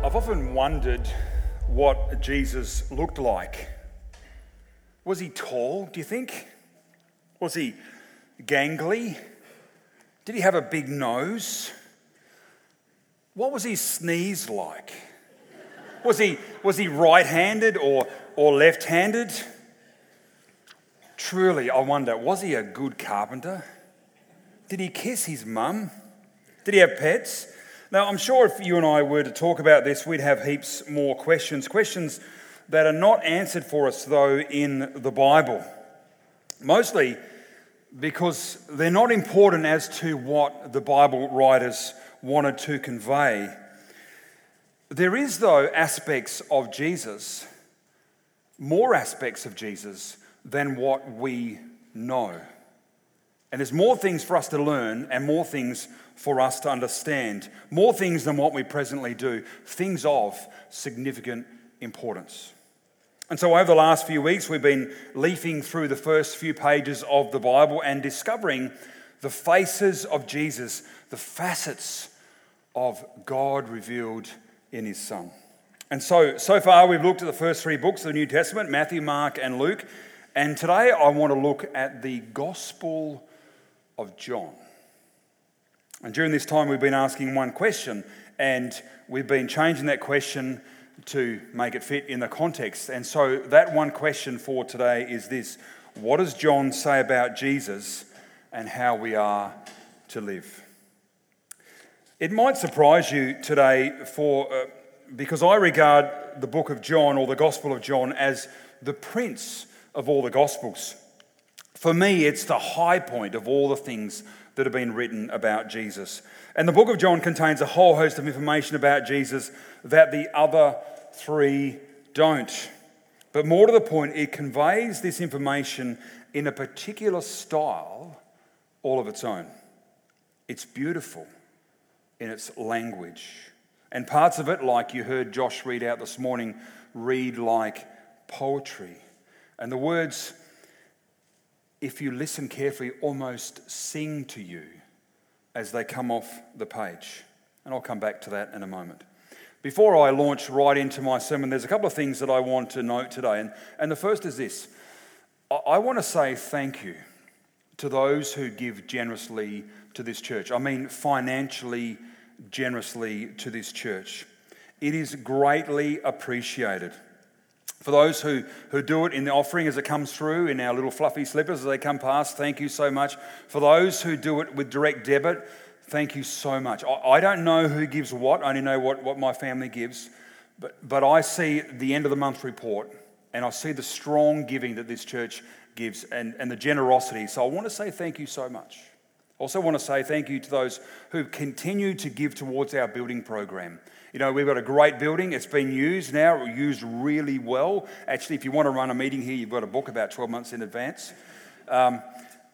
I've often wondered what Jesus looked like. Was he tall, do you think? Was he gangly? Did he have a big nose? What was his sneeze like? Was he right-handed or left-handed? Truly, I wonder, was he a good carpenter? Did he kiss his mum? Did he have pets? Now, I'm sure if you and I were to talk about this, we'd have heaps more questions that are not answered for us, though, in the Bible. Mostly because they're not important as to what the Bible writers wanted to convey. There is, though, more aspects of Jesus than what we know. And there's more things for us to learn and more things for us to understand. More things than what we presently do. Things of significant importance. And so over the last few weeks, we've been leafing through the first few pages of the Bible and discovering the faces of Jesus, the facets of God revealed in his Son. And so far we've looked at the first three books of the New Testament, Matthew, Mark, and Luke. And today I want to look at the Gospel of John. And during this time we've been asking one question, and we've been changing that question to make it fit in the context. And so that one question for today is this: what does John say about Jesus and how we are to live? It might surprise you today because I regard the book of John, or the Gospel of John, as the prince of all the Gospels. For me, it's the high point of all the things that have been written about Jesus. And the book of John contains a whole host of information about Jesus that the other three don't. But more to the point, it conveys this information in a particular style all of its own. It's beautiful in its language. And parts of it, like you heard Josh read out this morning, read like poetry. And the words, if you listen carefully, almost sing to you as they come off the page. And I'll come back to that in a moment. Before I launch right into my sermon, there's a couple of things that I want to note today. And the first is this. I want to say thank you to those who give generously to this church. I mean financially generously to this church. It is greatly appreciated. For those who do it in the offering as it comes through in our little fluffy slippers as they come past, thank you so much. For those who do it with direct debit, thank you so much. I don't know who gives what, I only know what my family gives, but I see the end of the month report and I see the strong giving that this church gives and the generosity. So I want to say thank you so much. I also want to say thank you to those who continue to give towards our building program. You know, we've got a great building. It's been used now, used really well. Actually, if you want to run a meeting here, you've got to book about 12 months in advance. But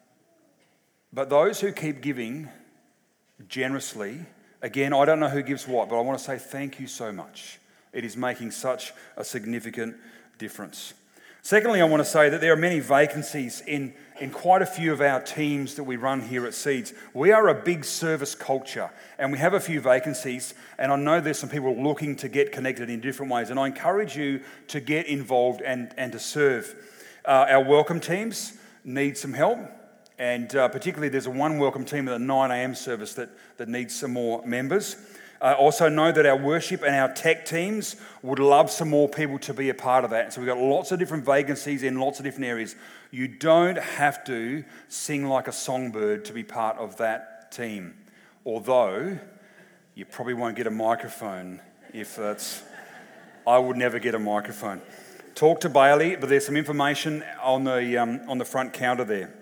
those who keep giving generously, again, I don't know who gives what, but I want to say thank you so much. It is making such a significant difference. Secondly, I want to say that there are many vacancies in quite a few of our teams that we run here at Seeds. We are a big service culture and we have a few vacancies, and I know there's some people looking to get connected in different ways, and I encourage you to get involved and to serve. Our welcome teams need some help, and particularly there's one welcome team at the 9 a.m. service that needs some more members. Also know that our worship and our tech teams would love some more people to be a part of that. So we've got lots of different vacancies in lots of different areas. You don't have to sing like a songbird to be part of that team. Although, you probably won't get a microphone if that's... I would never get a microphone. Talk to Bailey, but there's some information on the front counter there.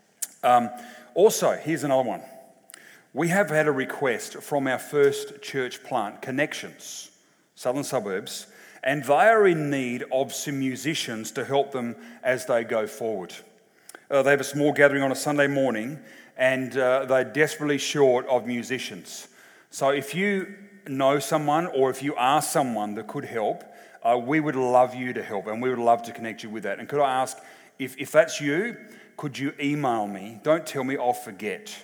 Also, here's another one. We have had a request from our first church plant, Connections, Southern Suburbs, and they are in need of some musicians to help them as they go forward. They have a small gathering on a Sunday morning, and they're desperately short of musicians. So if you know someone or if you are someone that could help, we would love you to help, and we would love to connect you with that. And could I ask, if that's you, could you email me? Don't tell me, I'll forget.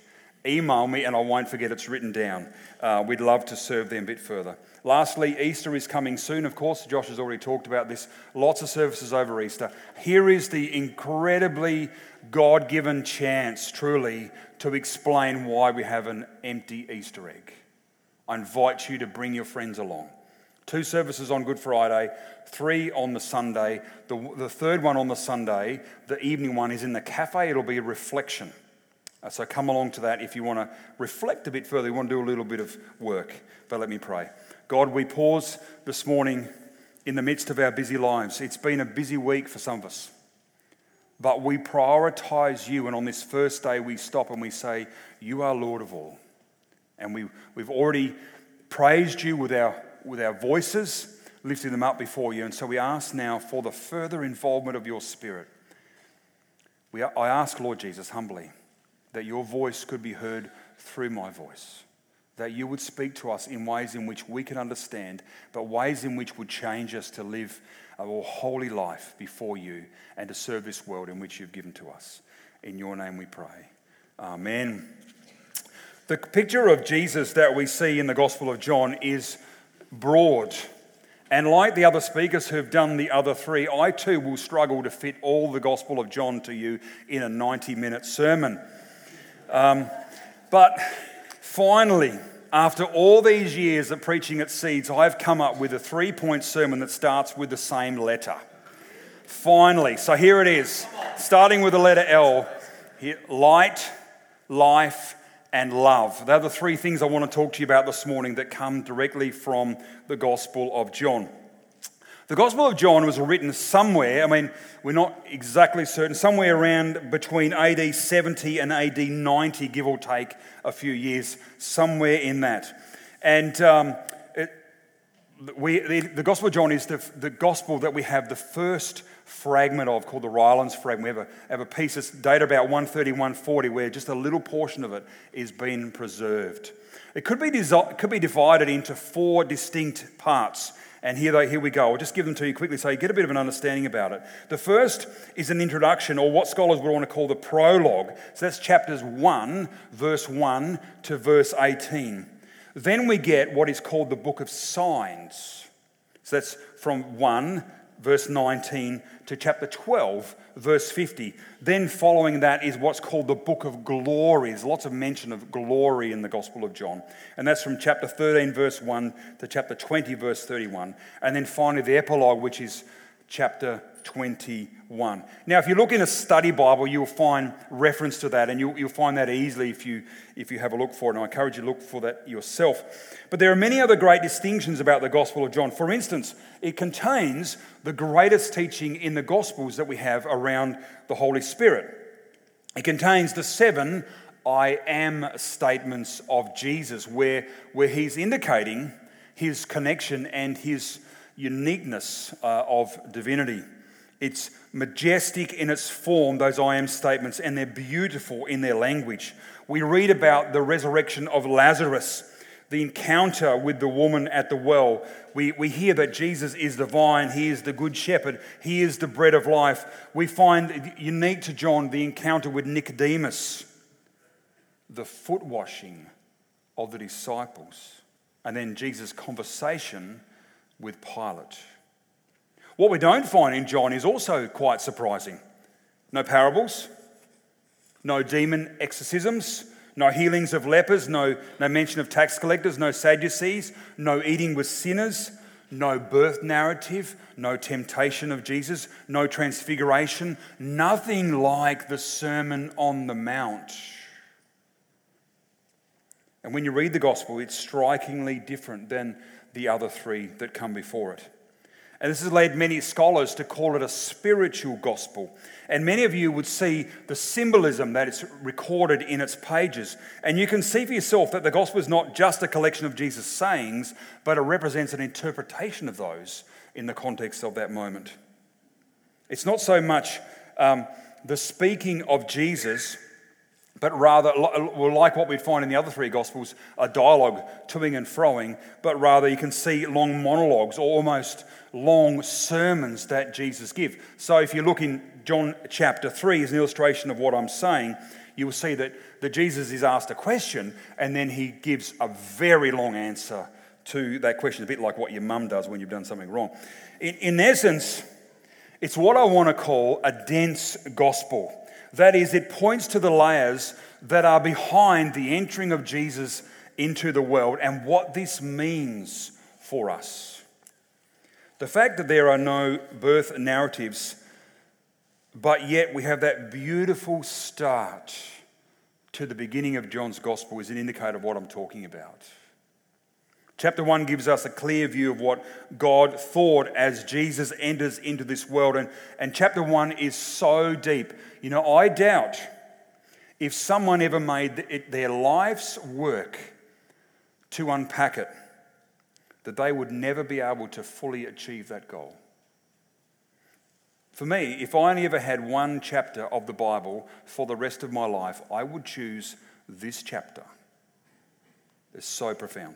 email me and I won't forget it's written down. We'd love to serve them a bit further. Lastly, Easter is coming soon, of course. Josh has already talked about this. Lots of services over Easter. Here is the incredibly God-given chance, truly, to explain why we have an empty Easter egg. I invite you to bring your friends along. 2 services on Good Friday, 3 on the Sunday. The third one on the Sunday, the evening one, is in the cafe. It'll be a reflection. So come along to that if you want to reflect a bit further. You want to do a little bit of work. But let me pray. God, we pause this morning in the midst of our busy lives. It's been a busy week for some of us. But we prioritize you, and on this first day we stop and we say, you are Lord of all. And we've already praised you with our voices, lifting them up before you. And so we ask now for the further involvement of your Spirit. I ask, Lord Jesus, humbly, that your voice could be heard through my voice, that you would speak to us in ways in which we can understand, but ways in which would change us to live a more holy life before you and to serve this world in which you've given to us. In your name we pray. Amen. The picture of Jesus that we see in the Gospel of John is broad. And like the other speakers who've done the other 3, I too will struggle to fit all the Gospel of John to you in a 90-minute sermon. But finally, after all these years of preaching at Seeds, I've come up with a 3-point sermon that starts with the same letter. Finally, so here it is, starting with the letter L. Here, light, life, and love. They're the 3 things I want to talk to you about this morning that come directly from the Gospel of John. The Gospel of John was written somewhere, we're not exactly certain, somewhere around between AD 70 and AD 90, give or take a few years, somewhere in that. And the Gospel of John is the Gospel that we have the first fragment of, called the Rylands fragment. We have a piece that's dated about 130, 140, where just a little portion of it is being preserved. It could be divided into 4 distinct parts. And here we go. I'll just give them to you quickly so you get a bit of an understanding about it. The first is an introduction, or what scholars would want to call the prologue. So that's chapters 1, verse 1 to verse 18. Then we get what is called the book of signs. So that's from 1, verse 19, to chapter 12, verse 50. Then following that is what's called the book of glory. There's lots of mention of glory in the Gospel of John. And that's from chapter 13, verse 1 to chapter 20, verse 31. And then finally the epilogue, which is chapter 21. Now, if you look in a study Bible, you'll find reference to that, and you'll find that easily if you have a look for it, and I encourage you to look for that yourself. But there are many other great distinctions about the Gospel of John. For instance, it contains the greatest teaching in the Gospels that we have around the Holy Spirit. It contains the 7 I am statements of Jesus, where he's indicating his connection and his uniqueness of divinity. It's majestic in its form, those I am statements, and they're beautiful in their language. We read about the resurrection of Lazarus, the encounter with the woman at the well. We hear that Jesus is the vine, he is the good shepherd, he is the bread of life. We find unique to John the encounter with Nicodemus, the foot washing of the disciples, and then Jesus' conversation with Pilate. What we don't find in John is also quite surprising. No parables, no demon exorcisms, no healings of lepers, no mention of tax collectors, no Sadducees, no eating with sinners, no birth narrative, no temptation of Jesus, no transfiguration, nothing like the Sermon on the Mount. And when you read the gospel, it's strikingly different than the other 3 that come before it. And this has led many scholars to call it a spiritual gospel. And many of you would see the symbolism that is recorded in its pages. And you can see for yourself that the gospel is not just a collection of Jesus' sayings, but it represents an interpretation of those in the context of that moment. It's not so much the speaking of Jesus, but rather, like what we'd find in the other 3 Gospels, a dialogue toing and froing, but rather you can see long monologues or almost long sermons that Jesus gives. So if you look in John chapter 3 as an illustration of what I'm saying, you will see that Jesus is asked a question and then he gives a very long answer to that question, a bit like what your mum does when you've done something wrong. In essence, it's what I want to call a dense gospel. That is, it points to the layers that are behind the entering of Jesus into the world and what this means for us. The fact that there are no birth narratives, but yet we have that beautiful start to the beginning of John's gospel is an indicator of what I'm talking about. Chapter 1 gives us a clear view of what God thought as Jesus enters into this world. And chapter 1 is so deep. You know, I doubt if someone ever made it their life's work to unpack it, that they would never be able to fully achieve that goal. For me, if I only ever had one chapter of the Bible for the rest of my life, I would choose this chapter. It's so profound.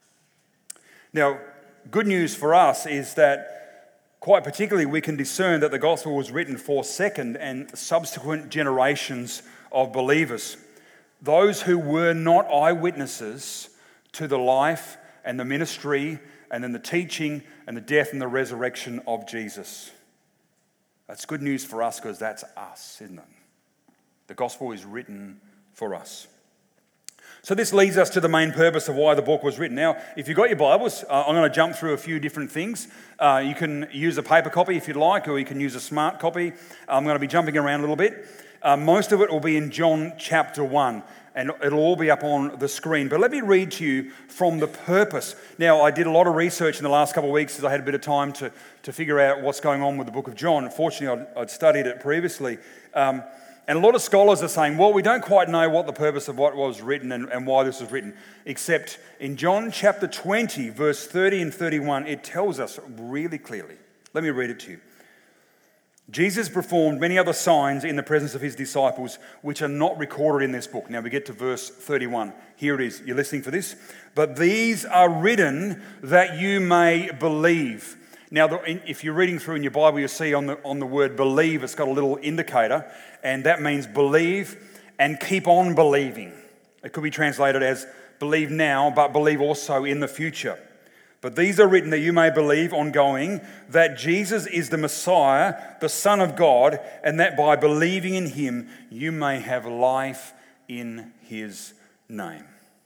Now, good news for us is that quite particularly we can discern that the gospel was written for second and subsequent generations of believers. Those who were not eyewitnesses to the life and the ministry and then the teaching and the death and the resurrection of Jesus. That's good news for us because that's us, isn't it? The gospel is written for us. So this leads us to the main purpose of why the book was written. Now, if you've got your Bibles, I'm going to jump through a few different things. You can use a paper copy if you'd like, or you can use a smart copy. I'm going to be jumping around a little bit. Most of it will be in John chapter 1, and it'll all be up on the screen. But let me read to you from the purpose. Now, I did a lot of research in the last couple of weeks as I had a bit of time to figure out what's going on with the book of John. Fortunately, I'd studied it previously. And a lot of scholars are saying, well, we don't quite know what the purpose of what was written and why this was written, except in John chapter 20, verse 30 and 31, it tells us really clearly. Let me read it to you. Jesus performed many other signs in the presence of his disciples, which are not recorded in this book. Now we get to verse 31. Here it is. You're listening for this? But these are written that you may believe. Now, if you're reading through in your Bible, you'll see on the word believe, it's got a little indicator, and that means believe and keep on believing. It could be translated as believe now, but believe also in the future. But these are written that you may believe ongoing that Jesus is the Messiah, the Son of God, and that by believing in him, you may have life in his name.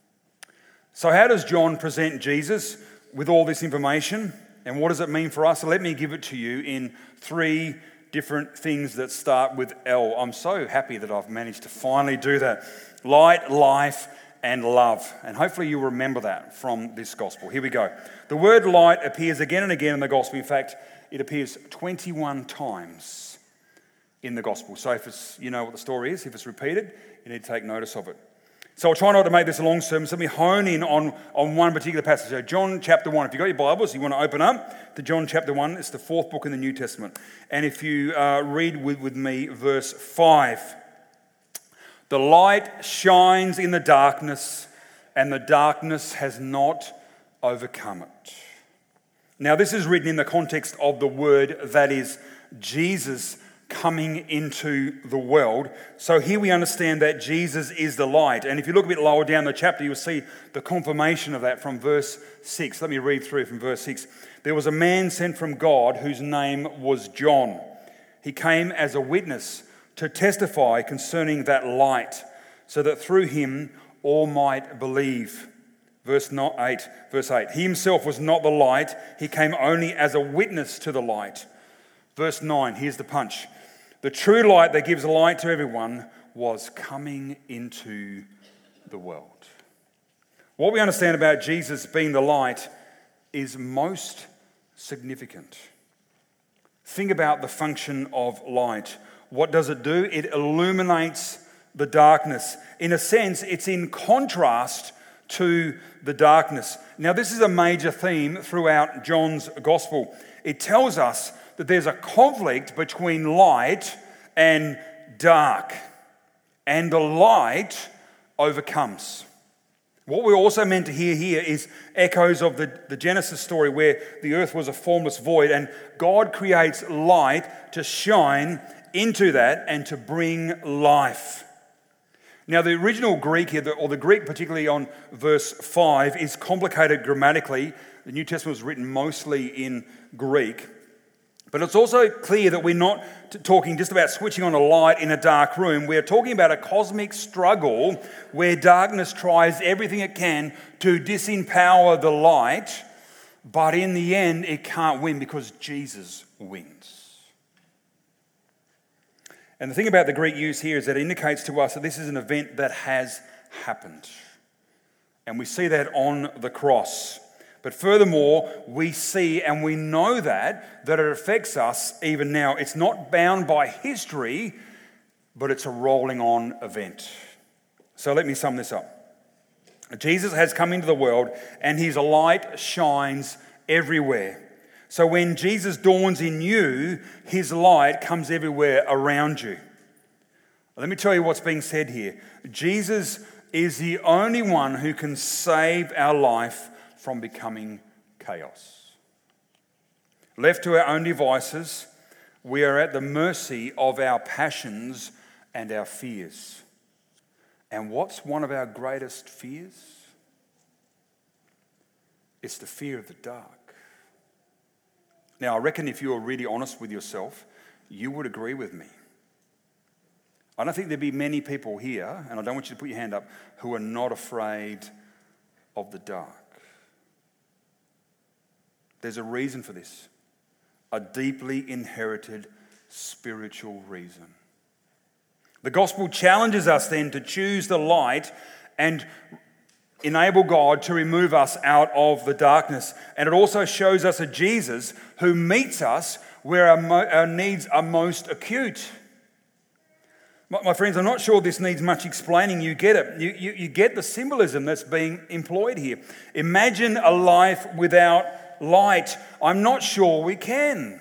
So how does John present Jesus with all this information? And what does it mean for us? So let me give it to you in 3 different things that start with L. I'm so happy that I've managed to finally do that. Light, life, and love. And hopefully you'll remember that from this gospel. Here we go. The word light appears again and again in the gospel. In fact, it appears 21 times in the gospel. So if you know what the story is, if it's repeated, you need to take notice of it. So I'll try not to make this a long sermon, so let me hone in on one particular passage. So John chapter 1, if you've got your Bibles, you want to open up to John chapter 1. It's the 4th book in the New Testament. And if you read with me verse 5. The light shines in the darkness, and the darkness has not overcome it. Now this is written in the context of the word that is Jesus coming into the world. So here we understand that Jesus is the light. And if you look a bit lower down the chapter, you'll see the confirmation of that from verse 6. Let me read through from verse 6. There was a man sent from God whose name was John. He came as a witness to testify concerning that light, so that through him all might believe. Verse 8. He himself was not the light. He came only as a witness to the light. Verse 9, here's the punch. The true light that gives light to everyone was coming into the world. What we understand about Jesus being the light is most significant. Think about the function of light. What does it do? It illuminates the darkness. In a sense, it's in contrast to the darkness. Now, this is a major theme throughout John's gospel. It tells us that there's a conflict between light and dark, and the light overcomes. What we're also meant to hear here is echoes of the Genesis story where the earth was a formless void, and God creates light to shine into that and to bring life. Now, the original Greek here, or the Greek particularly on verse 5, is complicated grammatically. The New Testament was written mostly in Greek. But it's also clear that we're not talking just about switching on a light in a dark room. We're talking about a cosmic struggle where darkness tries everything it can to disempower the light, but in the end it can't win because Jesus wins. And the thing about the Greek use here is that it indicates to us that this is an event that has happened. And we see that on the cross. But furthermore, we see and we know that it affects us even now. It's not bound by history, but it's a rolling on event. So let me sum this up. Jesus has come into the world and his light shines everywhere. So when Jesus dawns in you, his light comes everywhere around you. Let me tell you what's being said here. Jesus is the only one who can save our life from becoming chaos. Left to our own devices, we are at the mercy of our passions and our fears. And what's one of our greatest fears? It's the fear of the dark. Now, I reckon if you were really honest with yourself, you would agree with me. I don't think there'd be many people here, and I don't want you to put your hand up, who are not afraid of the dark. There's a reason for this, a deeply inherited spiritual reason. The gospel challenges us then to choose the light and enable God to remove us out of the darkness. And it also shows us a Jesus who meets us where our needs are most acute. My friends, I'm not sure this needs much explaining. You get it. You get the symbolism that's being employed here. Imagine a life without light. I'm not sure we can.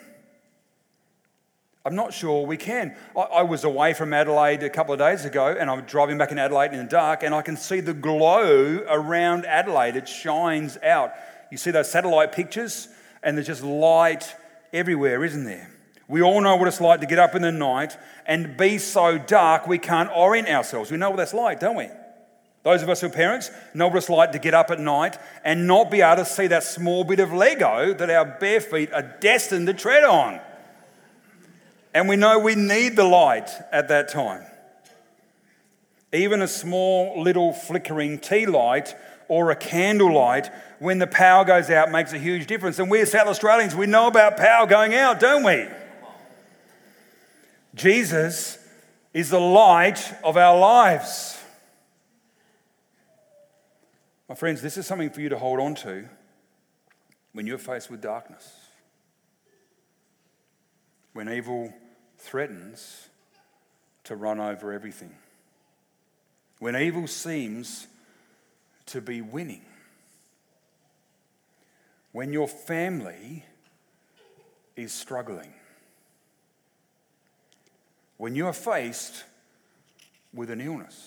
I was away from Adelaide a couple of days ago and I'm driving back in Adelaide in the dark and I can see the glow around Adelaide. It shines out. You see those satellite pictures and there's just light everywhere, isn't there? We all know what it's like to get up in the night and be so dark we can't orient ourselves. We know what that's like, don't we? Those of us who are parents know what it's like to get up at night and not be able to see that small bit of Lego that our bare feet are destined to tread on. And we know we need the light at that time. Even a small little flickering tea light or a candle light, when the power goes out, makes a huge difference. And we as South Australians, we know about power going out, don't we? Jesus is the light of our lives. My friends, this is something for you to hold on to when you're faced with darkness. When evil threatens to run over everything. When evil seems to be winning. When your family is struggling. When you are faced with an illness.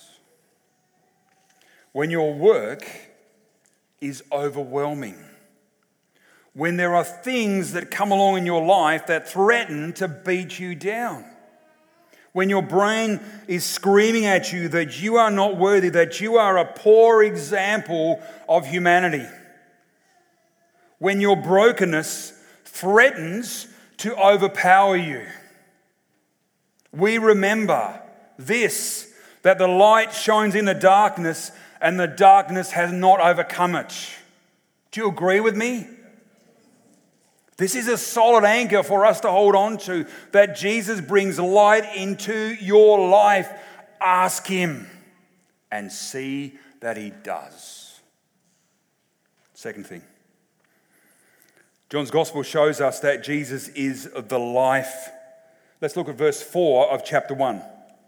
When your work is overwhelming. When there are things that come along in your life that threaten to beat you down. When your brain is screaming at you that you are not worthy, that you are a poor example of humanity. When your brokenness threatens to overpower you. We remember this, that the light shines in the darkness and the darkness has not overcome it. Do you agree with me? This is a solid anchor for us to hold on to, that Jesus brings light into your life. Ask him and see that he does. Second thing, John's gospel shows us that Jesus is the life. Let's look at verse 4 of chapter 1.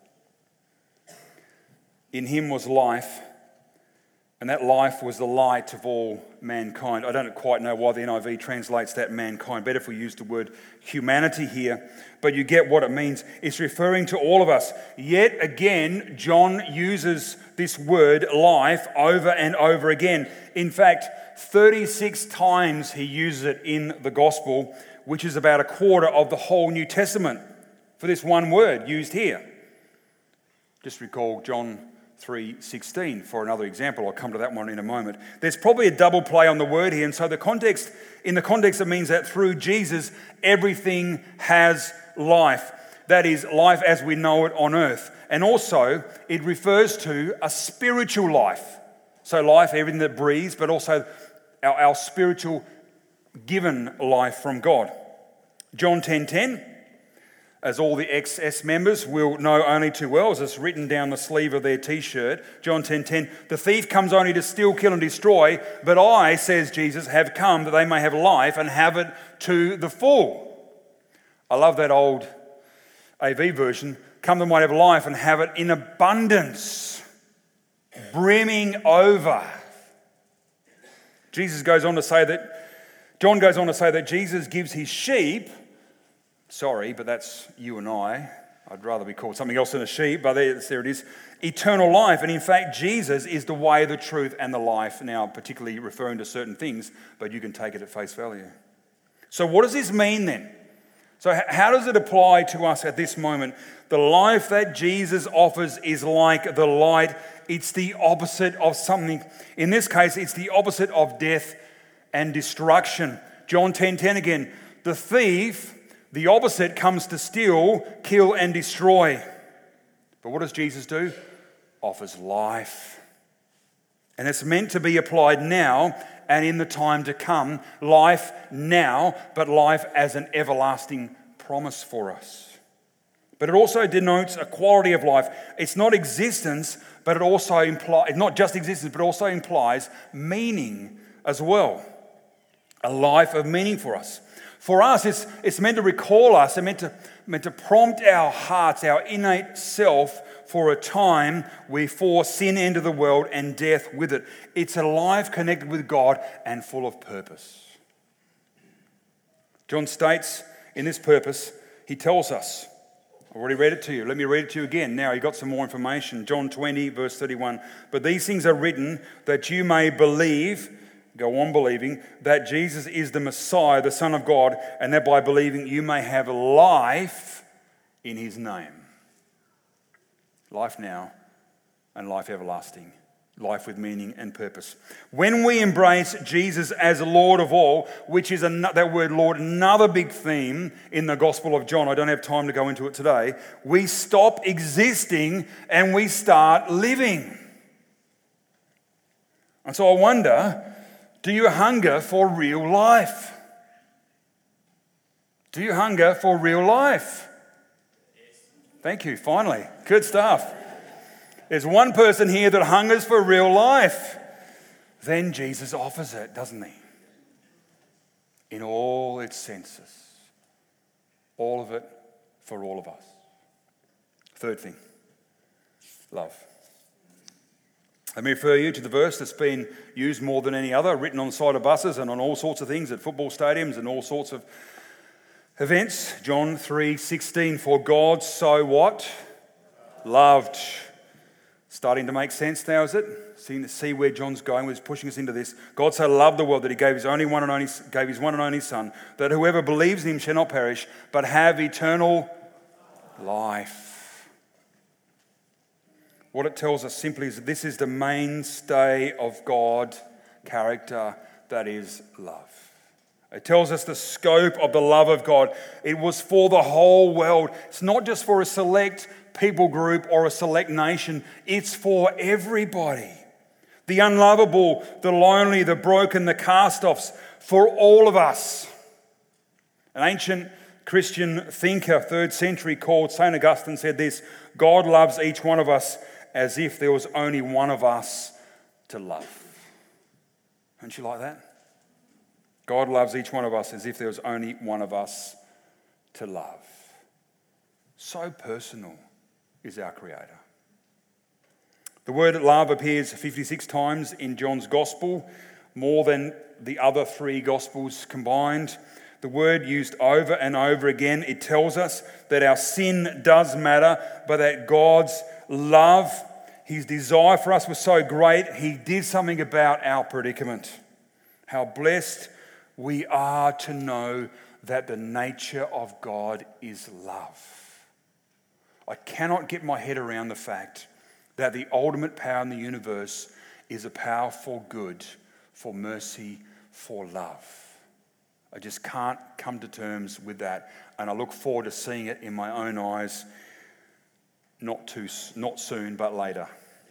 In him was life, and that life was the light of all mankind. I don't quite know why the NIV translates that mankind. Better if we use the word humanity here. But you get what it means. It's referring to all of us. Yet again, John uses this word life over and over again. In fact, 36 times he uses it in the gospel, which is about a quarter of the whole New Testament for this one word used here. Just recall John 3:16 for another example. I'll come to that one in a moment. There's probably a double play on the word here, and so in the context it means that through Jesus everything has life. That is, life as we know it on earth. And also it refers to a spiritual life. So life, everything that breathes, but also our spiritual given life from God. John 10:10, as all the XS members will know only too well, as it's written down the sleeve of their t-shirt, John 10:10, the thief comes only to steal, kill and destroy, but I, says Jesus, have come that they may have life and have it to the full. I love that old AV version, come that they might have life and have it in abundance, brimming over. John goes on to say that Jesus gives his sheep, sorry, but that's you and I'd rather be called something else than a sheep, but there it is, eternal life. And in fact, Jesus is the way, the truth, and the life. Now, particularly referring to certain things, but you can take it at face value. So what does this mean then? So how does it apply to us at this moment? The life that Jesus offers is like the light. It's the opposite of something. In this case, it's the opposite of death and destruction. John 10:10 again. The thief, the opposite, comes to steal, kill and destroy. But what does Jesus do? Offers life. And it's meant to be applied now and in the time to come. Life now, but life as an everlasting promise for us. But it also denotes a quality of life. It's not existence, but it also implies, not just existence, but also implies meaning as well. A life of meaning for us. For us, it's meant to recall us, it's meant to prompt our hearts, our innate self, for a time before sin entered the world and death with it. It's a life connected with God and full of purpose. John states in this purpose, he tells us, I already read it to you. Let me read it to you again. Now, you got some more information. John 20, verse 31. But these things are written that you may believe, go on believing, that Jesus is the Messiah, the Son of God, and that by believing you may have life in his name. Life now and life everlasting. Life with meaning and purpose. When we embrace Jesus as Lord of all, which is that word Lord, another big theme in the Gospel of John. I don't have time to go into it today. We stop existing and we start living. And so I wonder, do you hunger for real life? Do you hunger for real life? Yes. Thank you, finally. Good stuff. There's one person here that hungers for real life. Then Jesus offers it, doesn't he? In all its senses. All of it for all of us. Third thing, love. Let me refer you to the verse that's been used more than any other, written on the side of buses and on all sorts of things at football stadiums and all sorts of events. John 3:16, for God so what? Loved. Starting to make sense now, is it? See where John's going, where he's pushing us into this. God so loved the world that he gave his one and only Son, that whoever believes in him shall not perish, but have eternal life. What it tells us simply is that this is the mainstay of God's character, that is love. It tells us the scope of the love of God. It was for the whole world. It's not just for a select people group or a select nation. It's for everybody. The unlovable, the lonely, the broken, the cast-offs, for all of us. An ancient Christian thinker, 3rd century, called St. Augustine, said this: God loves each one of us as if there was only one of us to love. Don't you like that? God loves each one of us as if there was only one of us to love. So personal is our Creator. The word love appears 56 times in John's Gospel, more than the other 3 Gospels combined. The word used over and over again, it tells us that our sin does matter, but that God's love, his desire for us was so great, he did something about our predicament. How blessed we are to know that the nature of God is love. I cannot get my head around the fact that the ultimate power in the universe is a power for good, for mercy, for love. I just can't come to terms with that, and I look forward to seeing it in my own eyes, not soon, but later.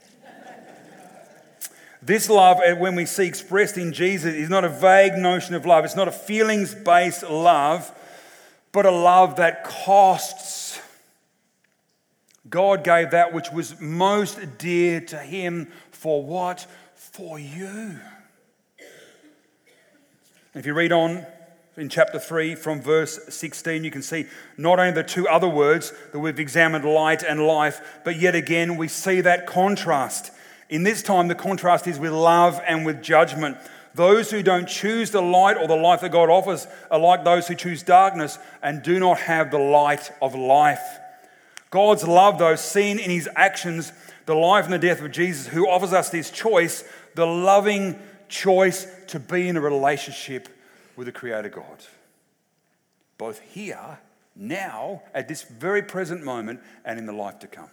This love, when we see expressed in Jesus, is not a vague notion of love. It's not a feelings-based love, but a love that costs. God gave that which was most dear to him for what? For you. If you read on in chapter 3 from verse 16, you can see not only the two other words that we've examined, light and life, but yet again we see that contrast. In this time, the contrast is with love and with judgment. Those who don't choose the light or the life that God offers are like those who choose darkness and do not have the light of life. God's love, though, seen in his actions, the life and the death of Jesus, who offers us this choice, the loving choice to be in a relationship with the Creator God. Both here, now, at this very present moment, and in the life to come.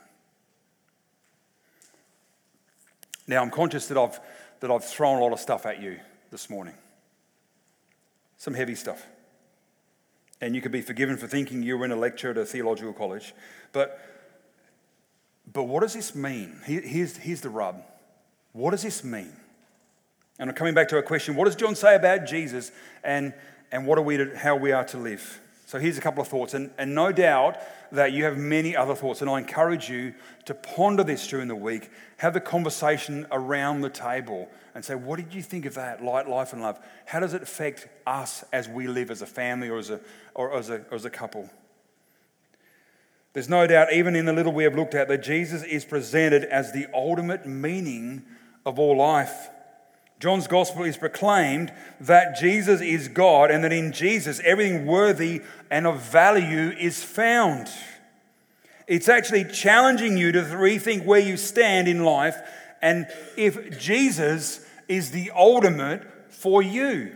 Now, I'm conscious that I've thrown a lot of stuff at you this morning. Some heavy stuff. And you could be forgiven for thinking you were in a lecture at a theological college. But what does this mean? Here's the rub. What does this mean? And I'm coming back to a question. What does John say about Jesus and how we are to live? So here's a couple of thoughts. And no doubt that you have many other thoughts. And I encourage you to ponder this during the week. Have the conversation around the table and say, what did you think of that? Light, life and love. How does it affect us as we live as a family or as a couple? There's no doubt, even in the little we have looked at, that Jesus is presented as the ultimate meaning of all life. John's gospel is proclaimed that Jesus is God and that in Jesus everything worthy and of value is found. It's actually challenging you to rethink where you stand in life and if Jesus is the ultimate for you.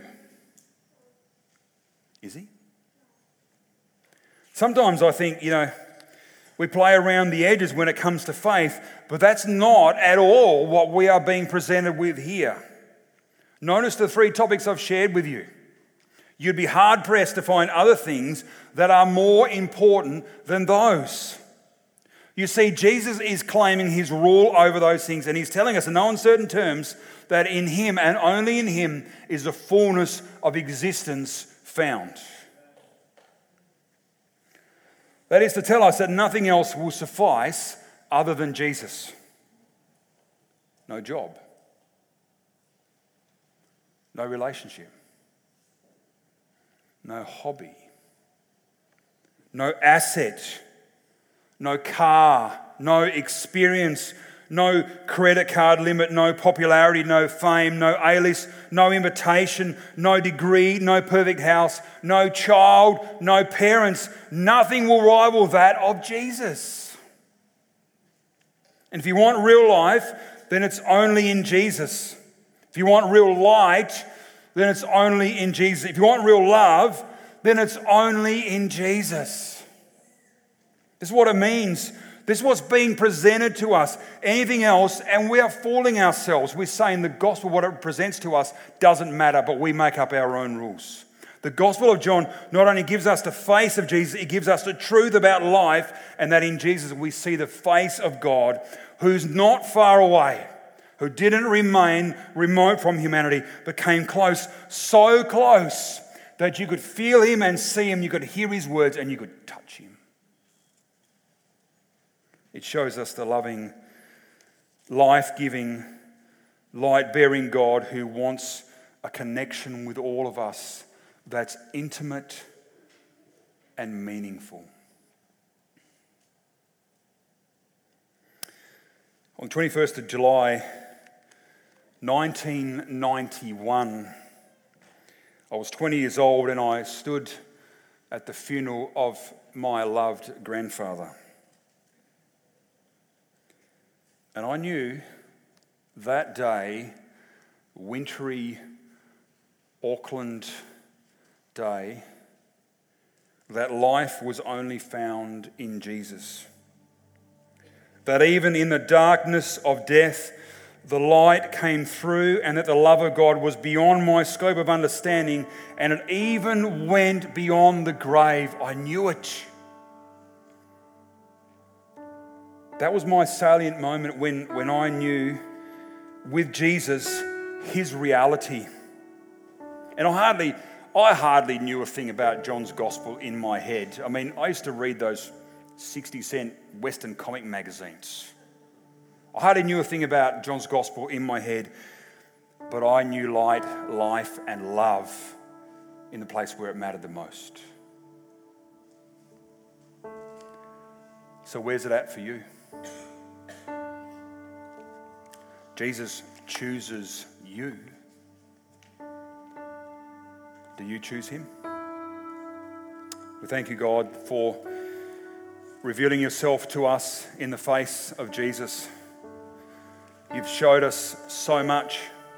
Is he? Sometimes I think, we play around the edges when it comes to faith, but that's not at all what we are being presented with here. Notice the three topics I've shared with you. You'd be hard-pressed to find other things that are more important than those. You see, Jesus is claiming his rule over those things, and he's telling us in no uncertain terms that in him and only in him is the fullness of existence found. That is to tell us that nothing else will suffice other than Jesus. No job. No relationship. No hobby. No asset. No car. No experience. No credit card limit. No popularity. No fame. No A-list. No invitation. No degree. No perfect house. No child. No parents. Nothing will rival that of Jesus. And if you want real life, then it's only in Jesus. If you want real light, then it's only in Jesus. If you want real love, then it's only in Jesus. This is what it means. This is what's being presented to us. Anything else, and we are fooling ourselves. We're saying the gospel, what it presents to us, doesn't matter, but we make up our own rules. The Gospel of John not only gives us the face of Jesus, it gives us the truth about life, and that in Jesus we see the face of God, who's not far away, who didn't remain remote from humanity, but came close, so close that you could feel him and see him, you could hear his words, and you could touch him. It shows us the loving, life-giving, light-bearing God who wants a connection with all of us that's intimate and meaningful. On the 21st of July, 1991, I was 20 years old and I stood at the funeral of my loved grandfather. And I knew that day, wintry Auckland day, that life was only found in Jesus. that even in the darkness of death, the light came through, and that the love of God was beyond my scope of understanding, and it even went beyond the grave. I knew it. That was my salient moment when I knew with Jesus his reality. And I hardly knew a thing about John's Gospel in my head. I mean, I used to read those 60-cent Western comic magazines. I hardly knew a thing about John's Gospel in my head, but I knew light, life, and love in the place where it mattered the most. So where's it at for you? Jesus chooses you. Do you choose him? We thank you, God, for revealing yourself to us in the face of Jesus. You've showed us so much.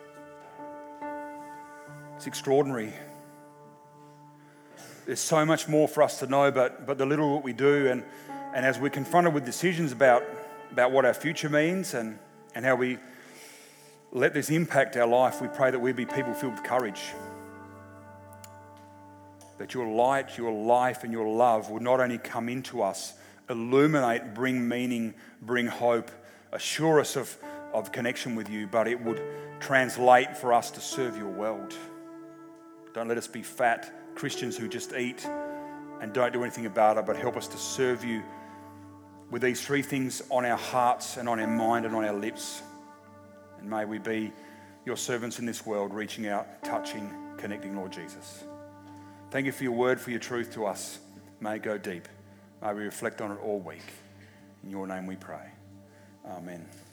It's extraordinary. There's so much more for us to know, but the little that we do, and as we're confronted with decisions about what our future means and how we let this impact our life, we pray that we be people filled with courage. That your light, your life, and your love would not only come into us, illuminate, bring meaning, bring hope, assure us of connection with you, but it would translate for us to serve your world. Don't let us be fat Christians who just eat and don't do anything about it, but help us to serve you with these three things on our hearts and on our mind and on our lips. And may we be your servants in this world, reaching out, touching, connecting, Lord Jesus. Thank you for your word, for your truth to us. May it go deep. May we reflect on it all week. In your name we pray. Amen.